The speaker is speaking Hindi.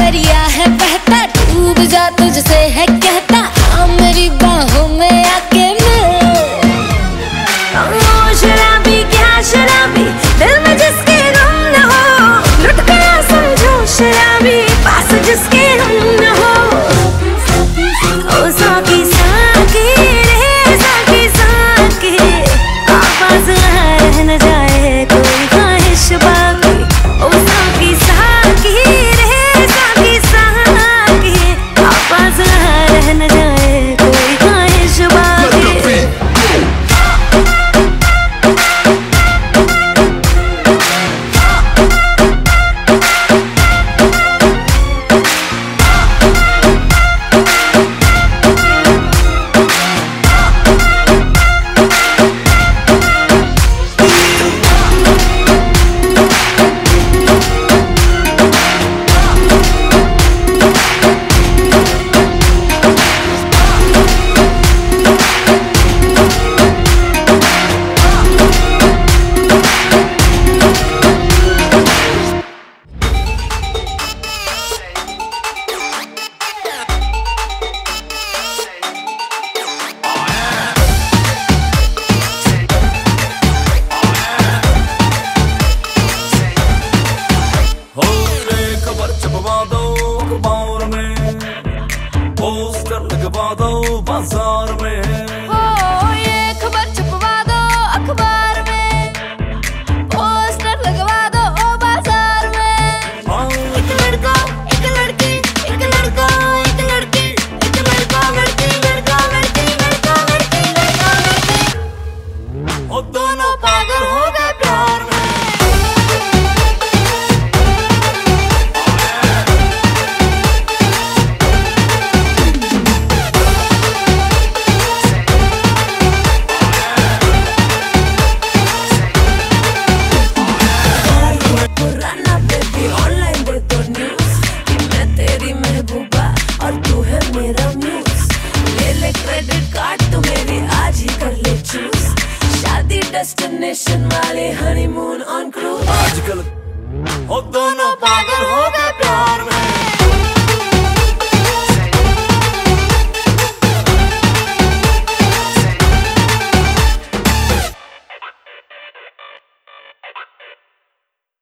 दरिया है बहता, डूब जा तुझसे है कहता, हाँ मेरी बाहों में आके शराबी क्या शराबी, दिल में जिसके गम न हो, लुट गया समझो शराबी, पास जिसके हम न हो। ओ साकी साकी रे साकी साकी, आवाज रह न जाए कोई ख्वाहिश बाकी। ओ साकी साकी रे साकी साकी, आवाज रह न जाए कोई ख्वाहिश बाकी। लगवा दो बाजार में, ओ ये खबर छपवा दो अखबार में, पोस्टर लगवा दो ओ बाजार में। एक लड़का एक लड़की, एक लड़का एक लड़की, एक लड़का लड़की, लड़का लड़की, लड़का लड़की, लड़का लड़की, और दोनों पागल हो गए प्यार में। डेस्टिनेशन वाले हनीमून ऑन क्रूज, आजकल वो दोनों पागल हो गए।